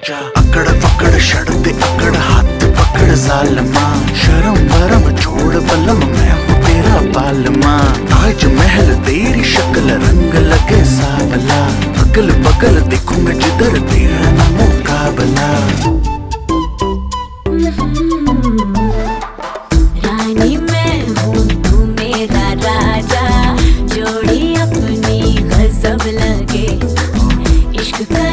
जा अकड़ पकड़ शर्त अकड़ हाथ पकड़ जालमा शर्म वरम छोड़ बलम मैं हूँ तेरा बालमा ताज महल तेरी शक्ल रंग लगे सावला अगल बगल देखूं मैं जिधर तेरा न मुकाबला। रानी मैं हूँ तू मेरा राजा जोड़ी अपनी गजब लगे इश्क का